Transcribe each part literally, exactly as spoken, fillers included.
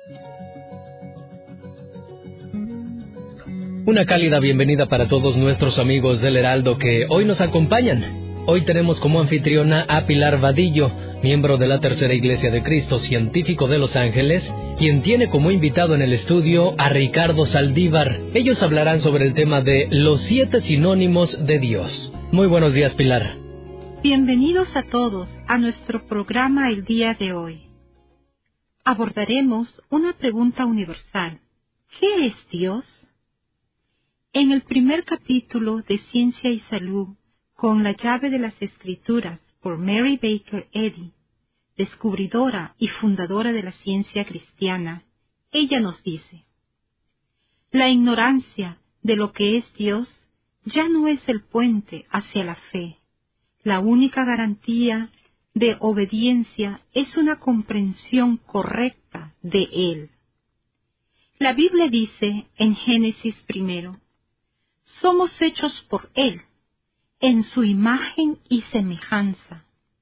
Una cálida bienvenida para todos nuestros amigos del Heraldo que hoy nos acompañan. Hoy tenemos como anfitriona a Pilar Vadillo, miembro de la Tercera Iglesia de Cristo, científico de Los Ángeles, quien tiene como invitado en el estudio a Ricardo Saldívar. Ellos hablarán sobre el tema de los siete sinónimos de Dios. Muy buenos días, Pilar. Bienvenidos a todos a nuestro programa el día de hoy. Abordaremos una pregunta universal. ¿Qué es Dios? En el primer capítulo de Ciencia y Salud, con la llave de las Escrituras, por Mary Baker Eddy, descubridora y fundadora de la ciencia cristiana, ella nos dice: la ignorancia de lo que es Dios ya no es el puente hacia la fe. La única garantía de obediencia es una comprensión correcta de Él. La Biblia dice en Génesis primero: somos hechos por Él, en su imagen y semejanza.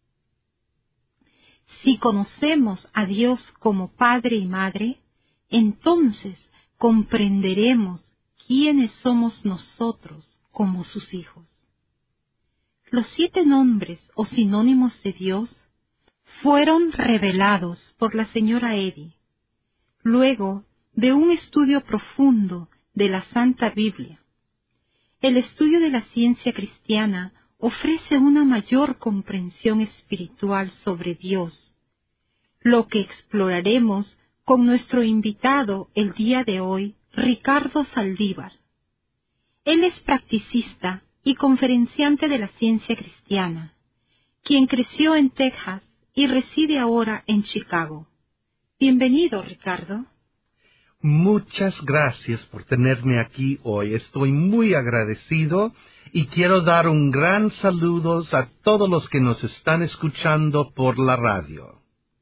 Si conocemos a Dios como Padre y Madre, entonces comprenderemos quiénes somos nosotros como sus hijos. Los siete nombres o sinónimos de Dios fueron revelados por la señora Eddy, luego de un estudio profundo de la Santa Biblia. El estudio de la ciencia cristiana ofrece una mayor comprensión espiritual sobre Dios, lo que exploraremos con nuestro invitado el día de hoy, Ricardo Saldívar. Él es practicista y conferenciante de la ciencia cristiana, quien creció en Texas y reside ahora en Chicago. Bienvenido, Ricardo. Muchas gracias por tenerme aquí hoy. Estoy muy agradecido y quiero dar un gran saludo a todos los que nos están escuchando por la radio.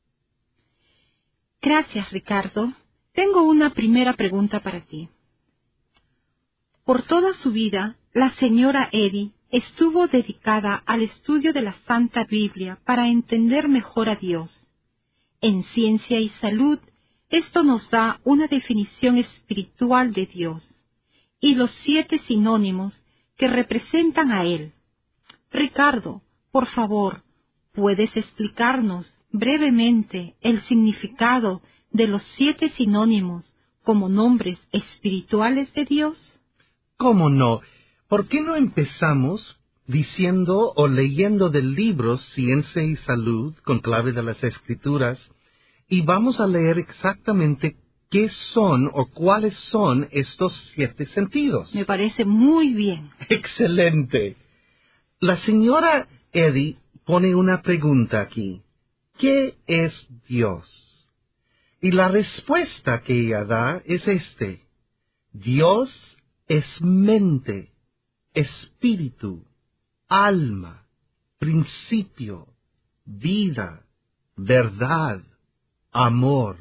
Gracias, Ricardo. Tengo una primera pregunta para ti. Por toda su vida, la señora Eddy estuvo dedicada al estudio de la Santa Biblia para entender mejor a Dios. En Ciencia y Salud, esto nos da una definición espiritual de Dios y los siete sinónimos que representan a Él. Ricardo, por favor, ¿puedes explicarnos brevemente el significado de los siete sinónimos como nombres espirituales de Dios? ¿Cómo no? ¿Por qué no empezamos diciendo o leyendo del libro Ciencia y Salud con clave de las Escrituras? Y vamos a leer exactamente qué son o cuáles son estos siete sentidos. Me parece muy bien. Excelente. La señora Eddy pone una pregunta aquí. ¿Qué es Dios? Y la respuesta que ella da es este: Dios es mente, espíritu, alma, principio, vida, verdad, amor,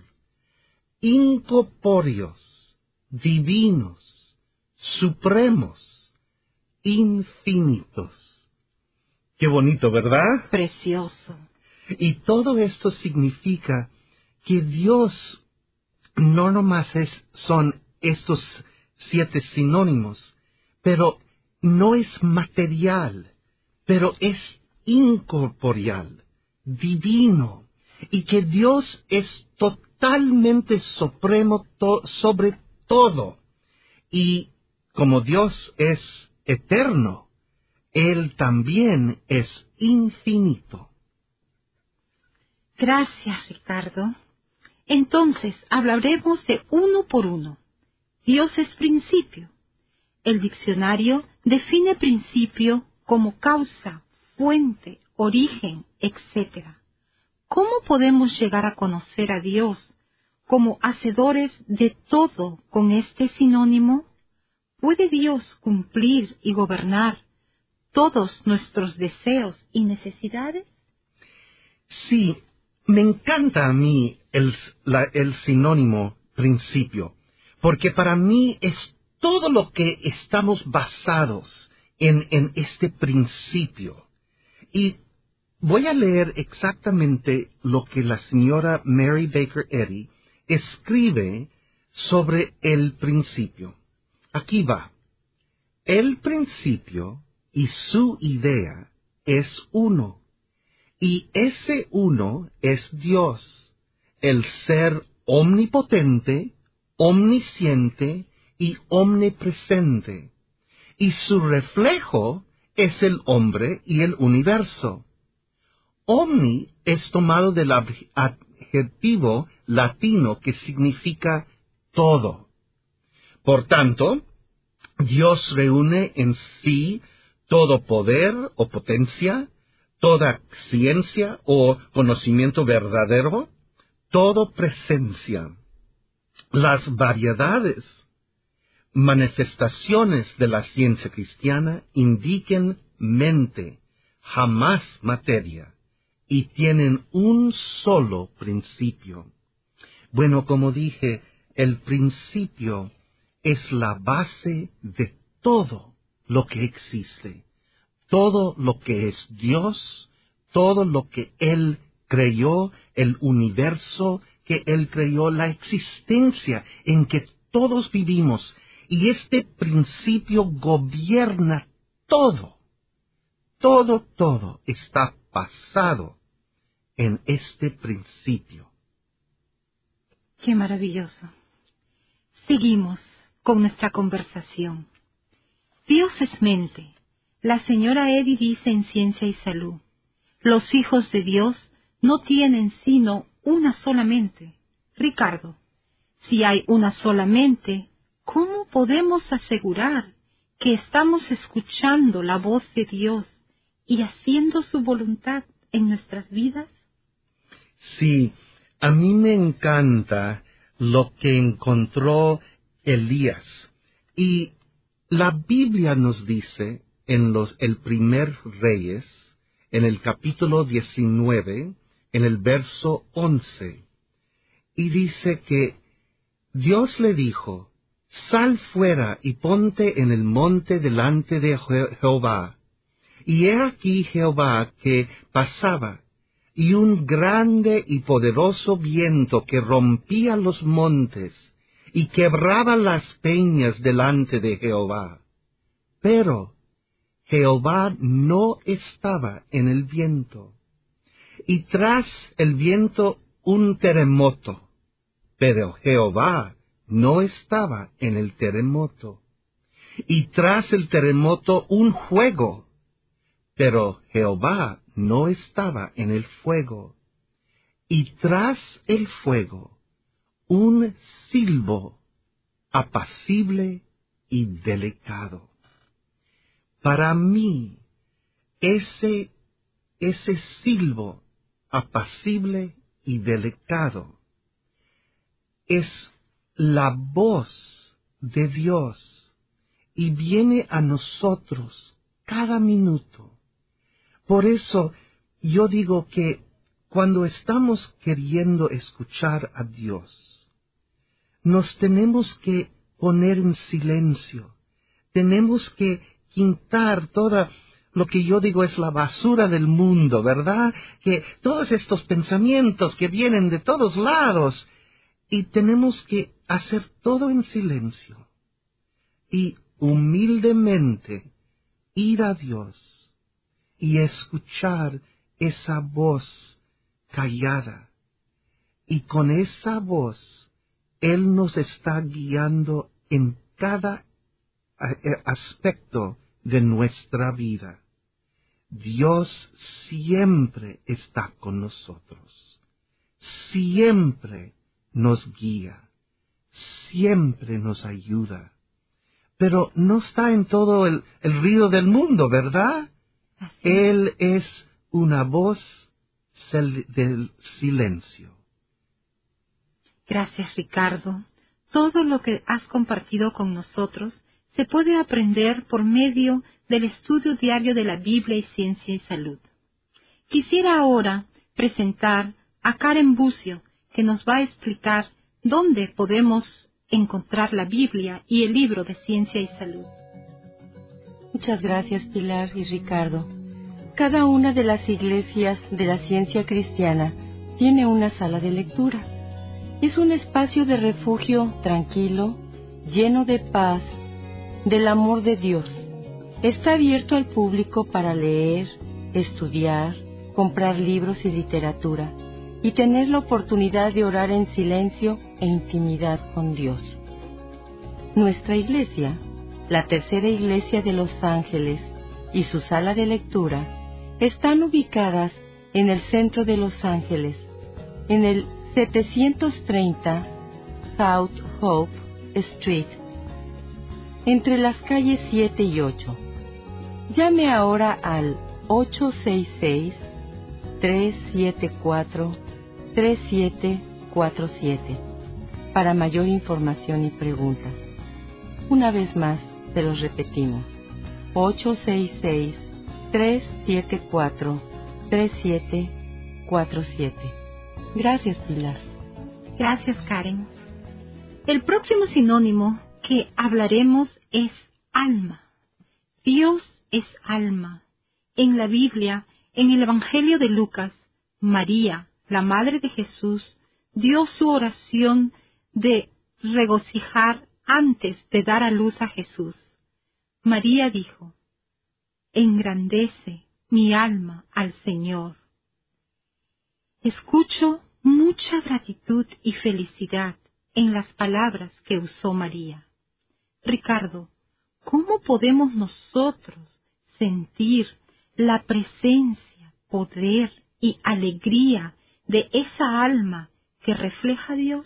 incorpóreos, divinos, supremos, infinitos. Qué bonito, ¿verdad? Precioso. Y todo esto significa que Dios no nomás es, son estos siete sinónimos, pero no es material, pero es incorporeal, divino, y que Dios es totalmente supremo to- sobre todo. Y como Dios es eterno, Él también es infinito. Gracias, Ricardo. Entonces, hablaremos de uno por uno. Dios es principio. El diccionario define principio como causa, fuente, origen, etcétera. ¿Cómo podemos llegar a conocer a Dios como hacedores de todo con este sinónimo? ¿Puede Dios cumplir y gobernar todos nuestros deseos y necesidades? Sí, me encanta a mí el, la, el sinónimo principio, porque para mí es todo lo que estamos basados en, en este principio. Y voy a leer exactamente lo que la señora Mary Baker Eddy escribe sobre el principio. Aquí va. El principio y su idea es uno, y ese uno es Dios, el ser omnipotente, omnisciente y omnipresente, y su reflejo es el hombre y el universo. Omni es tomado del adjetivo latino que significa todo. Por tanto, Dios reúne en sí todo poder o potencia, toda ciencia o conocimiento verdadero, toda presencia. Las variedades, manifestaciones de la ciencia cristiana indiquen mente, jamás materia, y tienen un solo principio. Bueno, como dije, el principio es la base de todo lo que existe, todo lo que es Dios, todo lo que Él creó, el universo que Él creó, la existencia en que todos vivimos, y este principio gobierna todo, todo, todo está basado en este principio. ¡Qué maravilloso! Seguimos con nuestra conversación. Dios es mente. La señora Eddy dice en Ciencia y Salud, los hijos de Dios no tienen sino una sola mente. Ricardo, si hay una sola mente, ¿cómo podemos asegurar que estamos escuchando la voz de Dios y haciendo su voluntad en nuestras vidas? Sí, a mí me encanta lo que encontró Elías. Y la Biblia nos dice en los el primer Reyes, en el capítulo diecinueve, en el verso once, y dice que Dios le dijo, sal fuera y ponte en el monte delante de Je- Jehová. Y he aquí Jehová que pasaba, y un grande y poderoso viento que rompía los montes, y quebraba las peñas delante de Jehová. Pero Jehová no estaba en el viento. Y tras el viento un terremoto, pero Jehová no estaba en el terremoto. Y tras el terremoto un fuego, pero Jehová no estaba en el fuego. Y tras el fuego un silbo apacible y delicado. Para mí, ese, ese silbo apacible y delicado es la voz de Dios y viene a nosotros cada minuto. Por eso yo digo que cuando estamos queriendo escuchar a Dios, nos tenemos que poner en silencio, tenemos que quitar toda lo que yo digo es la basura del mundo, ¿verdad? Que todos estos pensamientos que vienen de todos lados, y tenemos que hacer todo en silencio y humildemente ir a Dios y escuchar esa voz callada. Y con esa voz, Él nos está guiando en cada aspecto de nuestra vida. Dios siempre está con nosotros, siempre nos guía, siempre nos ayuda, pero no está en todo el, el ruido del mundo, ¿verdad? Así. Él es una voz del, del silencio. Gracias, Ricardo. Todo lo que has compartido con nosotros se puede aprender por medio del estudio diario de la Biblia y Ciencia y Salud. Quisiera ahora presentar a Karen Bucio, que nos va a explicar dónde podemos encontrar la Biblia y el libro de Ciencia y Salud. Muchas gracias, Pilar y Ricardo. Cada una de las iglesias de la ciencia cristiana tiene una sala de lectura. Es un espacio de refugio tranquilo, lleno de paz, del amor de Dios. Está abierto al público para leer, estudiar, comprar libros y literatura, y tener la oportunidad de orar en silencio e intimidad con Dios. Nuestra iglesia, la Tercera Iglesia de Los Ángeles, y su sala de lectura están ubicadas en el centro de Los Ángeles, en el setecientos treinta South Hope Street, entre las calles siete y ocho. Llame ahora al ocho seis seis, tres siete cuatro, tres siete cuatro siete para mayor información y preguntas. Una vez más, se los repetimos. ocho seis seis, tres siete cuatro, tres siete cuatro siete. Gracias, Pilar. Gracias, Karen. El próximo sinónimo que hablaremos es alma. Dios es alma. En la Biblia, en el Evangelio de Lucas, María, la Madre de Jesús, dio su oración de regocijar antes de dar a luz a Jesús. María dijo: engrandece mi alma al Señor. Escucho mucha gratitud y felicidad en las palabras que usó María. Ricardo, ¿cómo podemos nosotros sentir la presencia, poder y alegría de esa alma que refleja a Dios?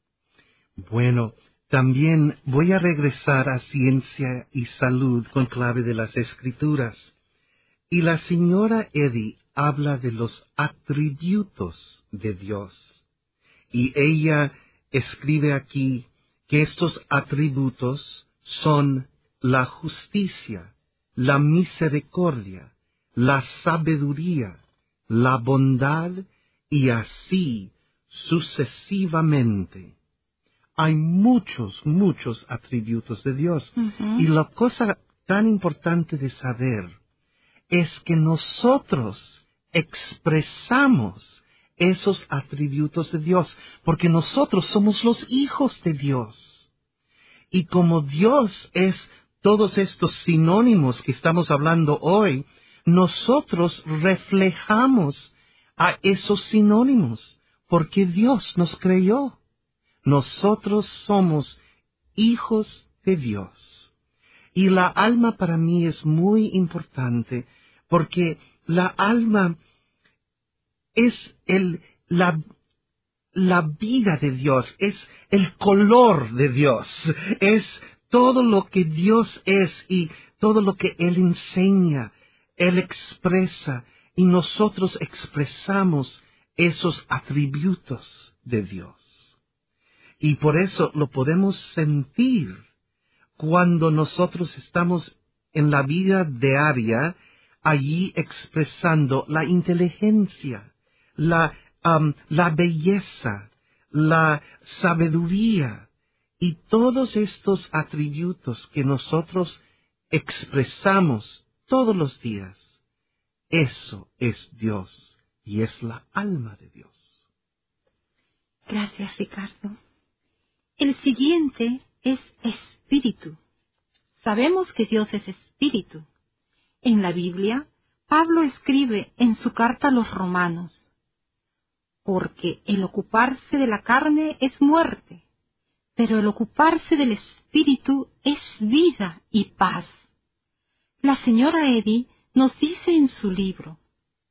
Bueno, también voy a regresar a Ciencia y Salud con clave de las Escrituras. Y la señora Eddy habla de los atributos de Dios. Y ella escribe aquí que estos atributos son la justicia, la misericordia, la sabiduría, la bondad y así sucesivamente. Hay muchos, muchos atributos de Dios. Uh-huh. Y la cosa tan importante de saber es que nosotros expresamos esos atributos de Dios, porque nosotros somos los hijos de Dios. Y como Dios es todos estos sinónimos que estamos hablando hoy, nosotros reflejamos a esos sinónimos, porque Dios nos creó. Nosotros somos hijos de Dios. Y la alma para mí es muy importante, porque la alma es el, la, la vida de Dios, es el color de Dios, es todo lo que Dios es y todo lo que Él enseña, Él expresa, y nosotros expresamos esos atributos de Dios. Y por eso lo podemos sentir cuando nosotros estamos en la vida diaria, allí expresando la inteligencia, la, um, la belleza, la sabiduría y todos estos atributos que nosotros expresamos todos los días. Eso es Dios y es la alma de Dios. Gracias, Ricardo. El siguiente es espíritu. Sabemos que Dios es espíritu. En la Biblia, Pablo escribe en su carta a los romanos: porque el ocuparse de la carne es muerte, pero el ocuparse del espíritu es vida y paz. La señora Eddy nos dice en su libro: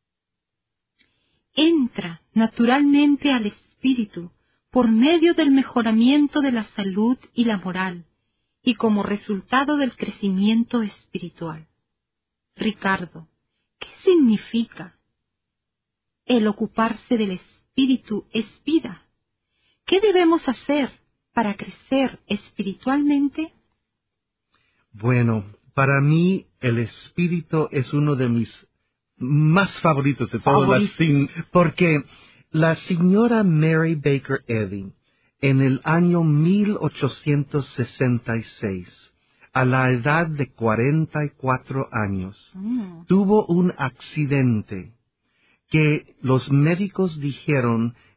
entra naturalmente al espíritu por medio del mejoramiento de la salud y la moral, y como resultado del crecimiento espiritual. Ricardo, ¿qué significa? El ocuparse del espíritu es vida. ¿Qué debemos hacer para crecer espiritualmente? Bueno, para mí el espíritu es uno de mis más favoritos de todas las, porque la señora Mary Baker Eddy, en el año mil ochocientos sesenta y seis, a la edad de cuarenta y cuatro años, mm. tuvo un accidente que los médicos dijeron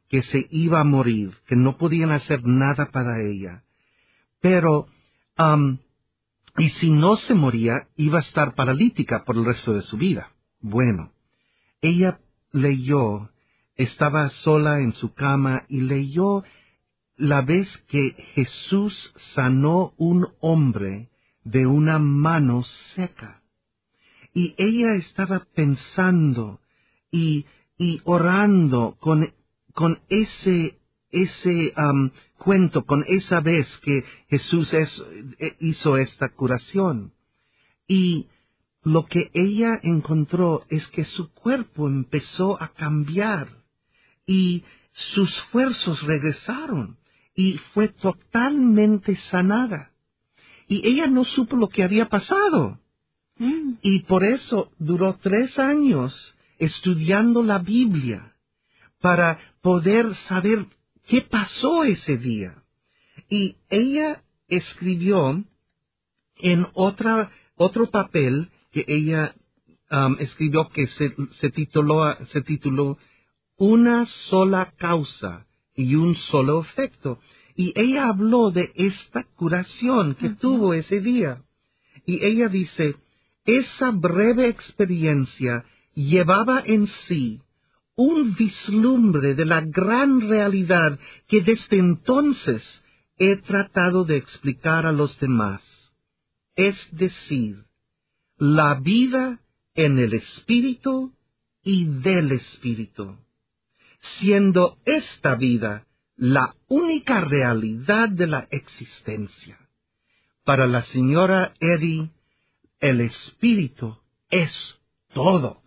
que se iba a morir, que no podían hacer nada para ella. Pero, um, y si no se moría, iba a estar paralítica por el resto de su vida. Bueno, ella leyó, estaba sola en su cama y leyó la vez que Jesús sanó un hombre de una mano seca. Y ella estaba pensando y, y orando con, con ese, ese um, cuento, con esa vez que Jesús es, hizo esta curación. Y lo que ella encontró es que su cuerpo empezó a cambiar y sus esfuerzos regresaron y fue totalmente sanada. Y ella no supo lo que había pasado. Mm. Y por eso duró tres años estudiando la Biblia para poder saber qué pasó ese día. Y ella escribió en otra, otro papel que ella um, escribió que se, se, tituló, se tituló Una sola causa y un solo efecto. Y ella habló de esta curación que uh-huh. tuvo ese día. Y ella dice, esa breve experiencia llevaba en sí un vislumbre de la gran realidad que desde entonces he tratado de explicar a los demás. Es decir, la vida en el Espíritu y del Espíritu, siendo esta vida la única realidad de la existencia. Para la señora Eddy, el Espíritu es todo.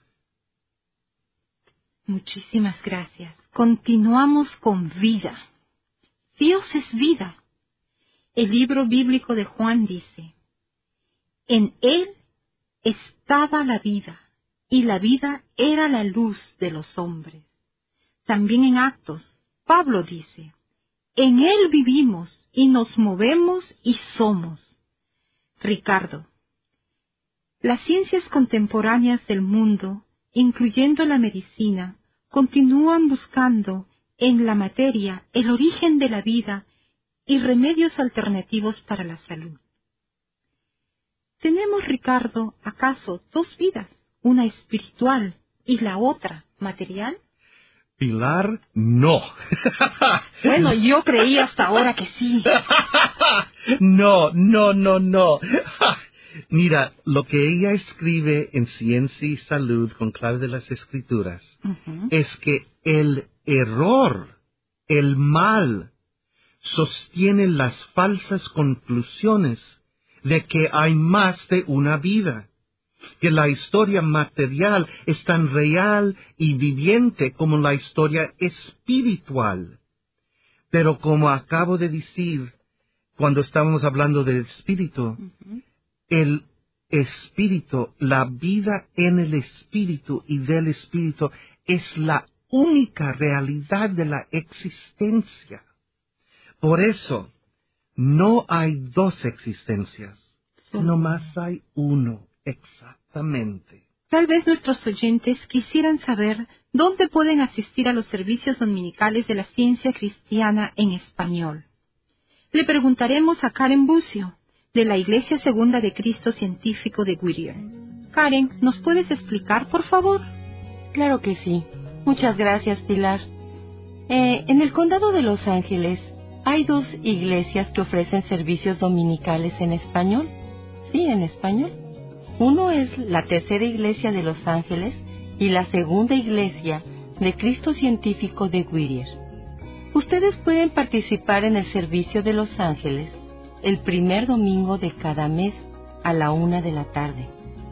Muchísimas gracias. Continuamos con vida. Dios es vida. El libro bíblico de Juan dice, en Él estaba la vida, y la vida era la luz de los hombres. También en Actos, Pablo dice, en Él vivimos y nos movemos y somos. Ricardo, las ciencias contemporáneas del mundo, incluyendo la medicina, continúan buscando en la materia el origen de la vida y remedios alternativos para la salud. ¿Tenemos, Ricardo, acaso dos vidas, una espiritual y la otra material? Pilar, no. Bueno, yo creí hasta ahora que sí. No, no, no, no. Mira, lo que ella escribe en Ciencia y Salud con clave de las Escrituras uh-huh. es que el error, el mal, sostiene las falsas conclusiones de que hay más de una vida, que la historia material es tan real y viviente como la historia espiritual. Pero como acabo de decir, cuando estábamos hablando del espíritu, uh-huh. el espíritu, la vida en el espíritu y del espíritu es la única realidad de la existencia. Por eso, no hay dos existencias, sino más hay uno, exactamente. Tal vez nuestros oyentes quisieran saber dónde pueden asistir a los servicios dominicales de la ciencia cristiana en español. Le preguntaremos a Karen Bucio, de la Iglesia Segunda de Cristo Científico de Whittier. Karen, ¿nos puedes explicar, por favor? Claro que sí. Muchas gracias, Pilar. Eh, en el condado de Los Ángeles hay dos iglesias que ofrecen servicios dominicales en español. Sí, en español. Uno es la Tercera Iglesia de Los Ángeles y la Segunda Iglesia de Cristo Científico de Whittier. Ustedes pueden participar en el servicio de Los Ángeles el primer domingo de cada mes a la una de la tarde.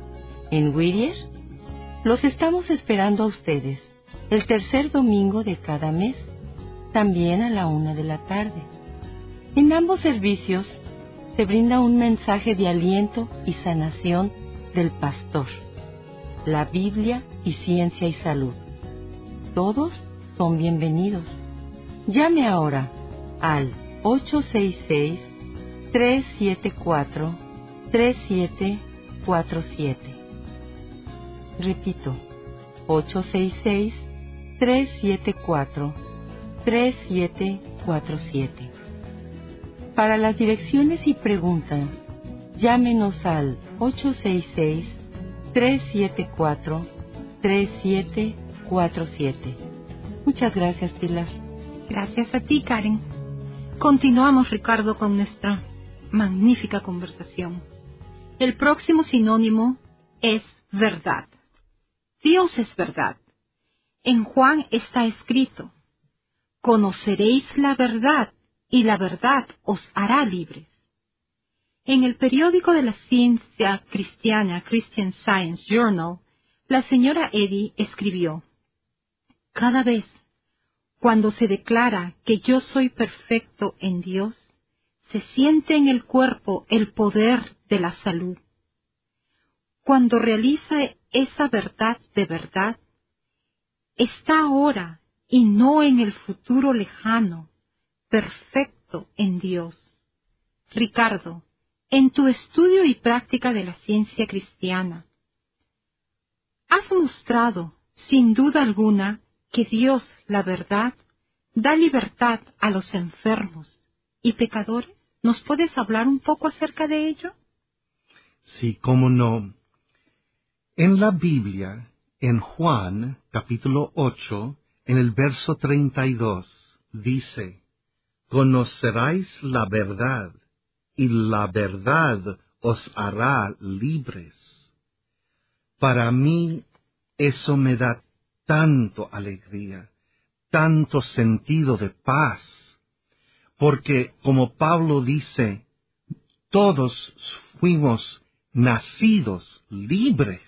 En Whittier, los estamos esperando a ustedes el tercer domingo de cada mes, también a la una de la tarde. En ambos servicios se brinda un mensaje de aliento y sanación del pastor, la Biblia y ciencia y salud. Todos son bienvenidos. Llame ahora al ocho seis seis, tres siete cuatro, tres siete cuatro siete. Repito, ocho seis seis, tres siete cuatro, tres siete cuatro siete. Para las direcciones y preguntas, llámenos al ocho seis seis, tres siete cuatro, tres siete cuatro siete. Muchas gracias, Pilar. Gracias a ti, Karen. Continuamos, Ricardo, con nuestra magnífica conversación. El próximo sinónimo es verdad. Dios es verdad. En Juan está escrito: conoceréis la verdad y la verdad os hará libres. En el periódico de la ciencia cristiana Christian Science Journal, la señora Eddy escribió: cada vez cuando se declara que yo soy perfecto en Dios, se siente en el cuerpo el poder de la salud. Cuando realiza esa verdad de verdad, está ahora y no en el futuro lejano, perfecto en Dios. Ricardo, en tu estudio y práctica de la ciencia cristiana, has mostrado, sin duda alguna, que Dios, la verdad, da libertad a los enfermos y pecadores. ¿Nos puedes hablar un poco acerca de ello? Sí, cómo no. En la Biblia, en Juan, capítulo ocho, en el verso treinta y dos, dice: conoceráis la verdad, y la verdad os hará libres. Para mí, eso me da tanto alegría, tanto sentido de paz, porque, como Pablo dice, todos fuimos nacidos libres.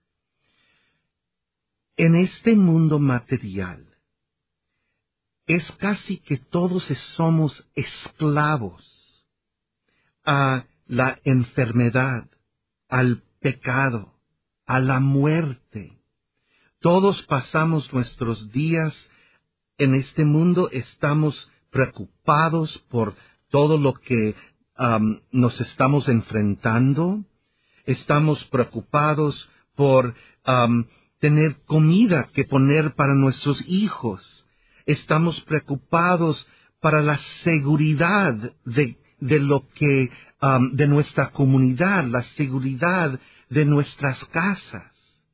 En este mundo material, es casi que todos somos esclavos a la enfermedad, al pecado, a la muerte. Todos pasamos nuestros días en este mundo, estamos preocupados por todo lo que um, nos estamos enfrentando, estamos preocupados por um, tener comida que poner para nuestros hijos, estamos preocupados para la seguridad de, de lo que, um, de nuestra comunidad, la seguridad de nuestras casas.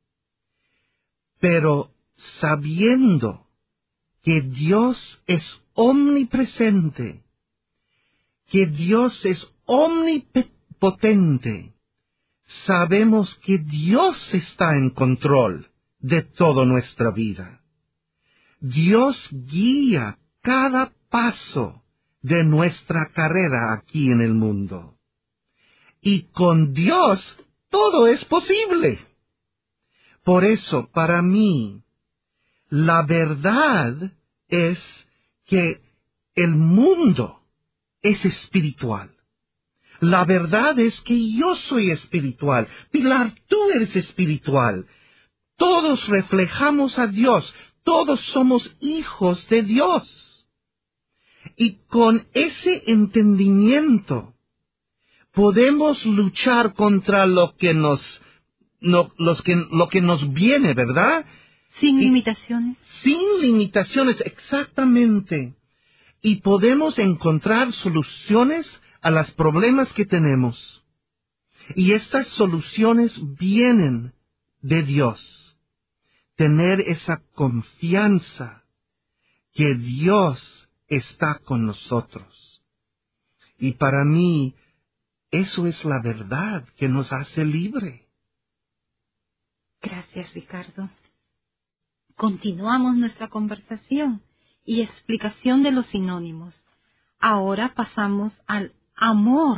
Pero sabiendo que Dios es omnipresente, que Dios es omnipotente, sabemos que Dios está en control de toda nuestra vida. Dios guía cada paso de nuestra carrera aquí en el mundo. Y con Dios todo es posible. Por eso, para mí, la verdad es que el mundo es espiritual. La verdad es que yo soy espiritual. Pilar, tú eres espiritual. Todos reflejamos a Dios. Todos somos hijos de Dios. Y con ese entendimiento podemos luchar contra lo que nos No, los que, lo que nos viene, ¿verdad? Sin y, limitaciones. Sin limitaciones, exactamente. Y podemos encontrar soluciones a los problemas que tenemos. Y estas soluciones vienen de Dios. Tener esa confianza que Dios está con nosotros. Y para mí, eso es la verdad que nos hace libre. Gracias, Ricardo. Continuamos nuestra conversación y explicación de los sinónimos. Ahora pasamos al amor.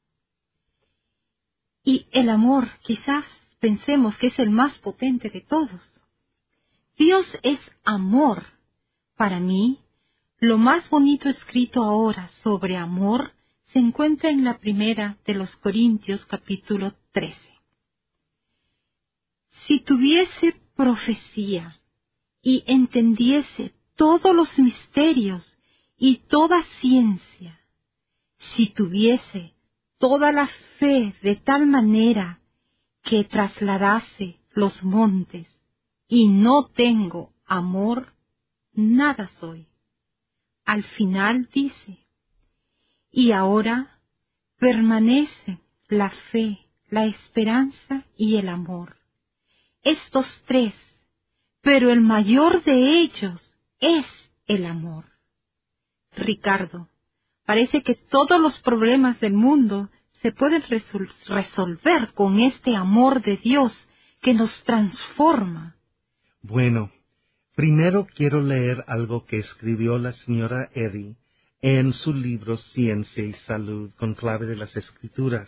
Y el amor, quizás pensemos que es el más potente de todos. Dios es amor. Para mí, lo más bonito escrito ahora sobre amor se encuentra en la primera de los Corintios, capítulo trece. Si tuviese profecía y entendiese todos los misterios y toda ciencia, si tuviese toda la fe de tal manera que trasladase los montes y no tengo amor, nada soy. al final dice, y ahora permanecen la fe, la esperanza y el amor. Estos tres, pero el mayor de ellos es el amor. Ricardo, parece que todos los problemas del mundo se pueden resol- resolver con este amor de Dios que nos transforma. Bueno, primero quiero leer algo que escribió la señora Eddy en su libro Ciencia y Salud con clave de las Escrituras.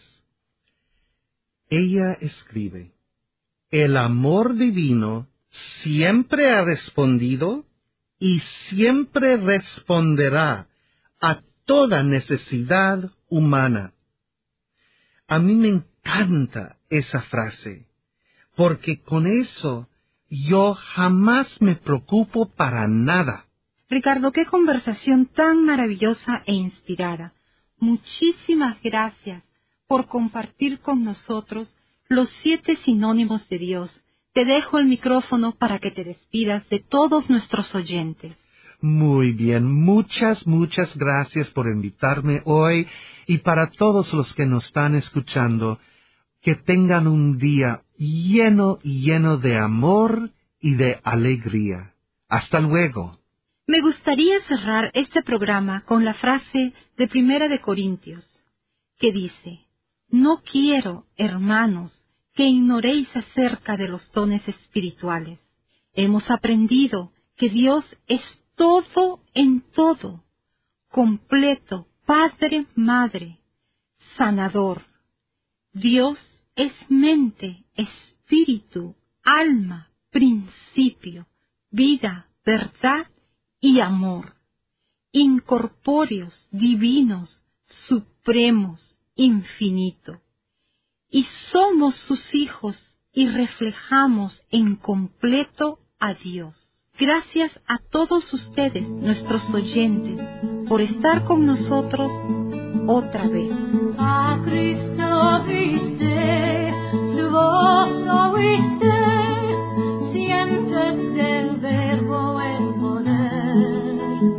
Ella escribe, el amor divino siempre ha respondido y siempre responderá a toda necesidad humana. A mí me encanta esa frase, porque con eso yo jamás me preocupo para nada. Ricardo, qué conversación tan maravillosa e inspirada. Muchísimas gracias por compartir con nosotros los siete sinónimos de Dios. Te dejo el micrófono para que te despidas de todos nuestros oyentes. Muy bien, muchas, muchas gracias por invitarme hoy y para todos los que nos están escuchando, que tengan un día lleno, lleno de amor y de alegría. Hasta luego. Me gustaría cerrar este programa con la frase de Primera de Corintios, que dice, no quiero, hermanos, que ignoréis acerca de los dones espirituales. Hemos aprendido que Dios es todo en todo, completo, Padre, Madre, sanador. Dios es mente, espíritu, alma, principio, vida, verdad y amor, incorpóreos, divinos, supremos, infinito. Y somos sus hijos y reflejamos en completo a Dios. Gracias a todos ustedes, nuestros oyentes, por estar con nosotros otra vez. A Cristo viste, su voz oíste, sientes del verbo el poder.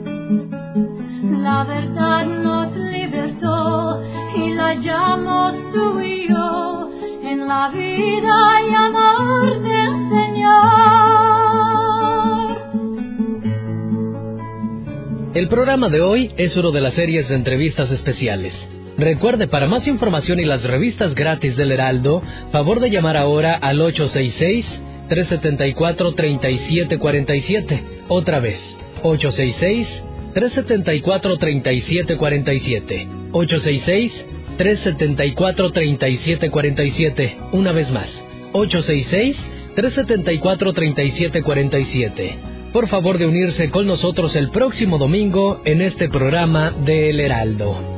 La verdad nos libertó y la hallamos tú y yo en la vida y amor del Señor. El programa de hoy es uno de las series de entrevistas especiales. Recuerde, para más información y las revistas gratis del Heraldo, favor de llamar ahora al ocho seis seis, tres siete cuatro, tres siete cuatro siete. Otra vez, ocho seis seis, tres siete cuatro, tres siete cuatro siete. ocho seis seis, tres siete cuatro, tres siete cuatro siete. Una vez más, ocho seis seis, tres siete cuatro, tres siete cuatro siete. Por favor de unirse con nosotros el próximo domingo en este programa de El Heraldo.